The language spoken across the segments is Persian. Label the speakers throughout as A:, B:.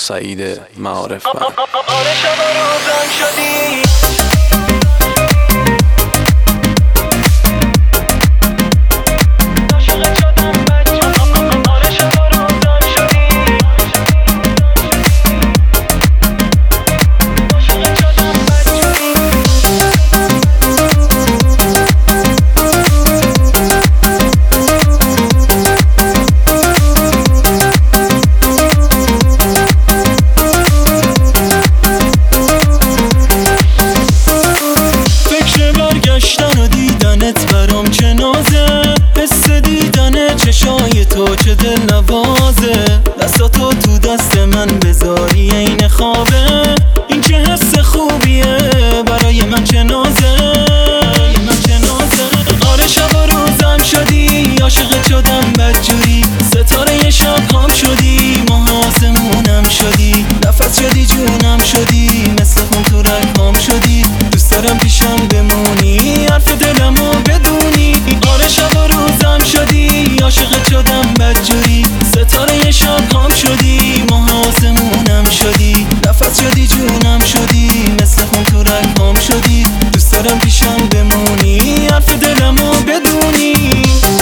A: سعید معارف بند.
B: آره شب و روزم شدی برام چه نازه، حس دیدن چشای تو چه دل نوازه، دستاتو تو دست من بذاری این خوابه، این چه حس خوبیه برای من چه نازه، آره شب و روزم شدی، عاشقت شدم بدجوری، ستاره شب هم شدی، ماه آسمونم شدی، نفس شدی جونم شدی، مثل خون تو رگام شدی، دوست دارم پیشم بمونی، حرف دلمو بدونی، آره شب و روزم شدی، عاشقت شدم بدجوری، ستاره شب هم شدی، ماه آسمونم شدی، نفس شدی جونم شدی، مثل خون تو رگام شدی، دوست دارم پیشم بمونی، حرف دلمو بدونی.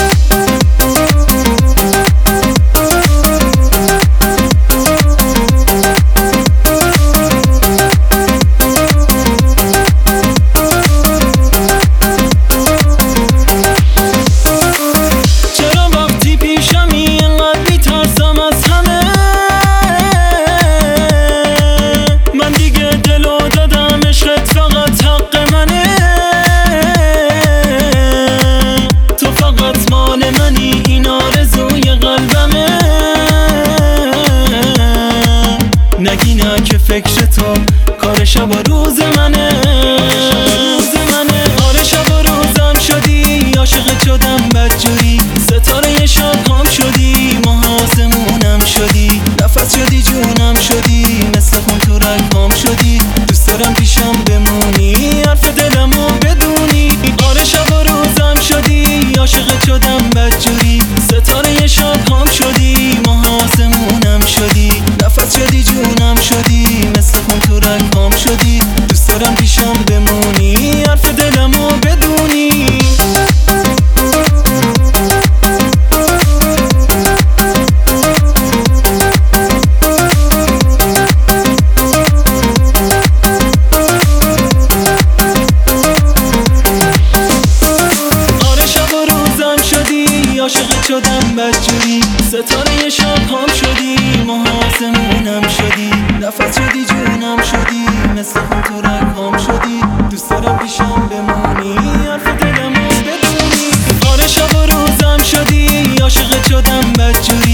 B: نگی نه که فکر تو کار شب و روز منه، آره شب و روزم شدی، عاشقت شدم بدجوری، ستاره شب هم شدی، ماه آسمونم شدی، نفس شدی جونم شدی، مثل خون تو رگام شدی، دوست دارم پیشم بمونی، حرف دلمو بدونی، آره شب و روزم شدی، عاشقت شدم بدجوری، ستاره شب هم شدی، ماه آسمونم شدی، نفس شدی جونم شدی، مثل خون تو رگام شدی، دوست دارم پیشم بمونی، حرف دلمو بدونی. آره شب و روزم شدی، عاشقت شدم بدجوری، ستاره شب هم شدی، ماه آسمونم شدی، نفس شدی جونم شدی، مثل خون تو رگام شدی، دوست دارم پیشم بمونی، حرف دلمو بدونی، آره شب و روزم شدی، عاشقت شدم بدجوری،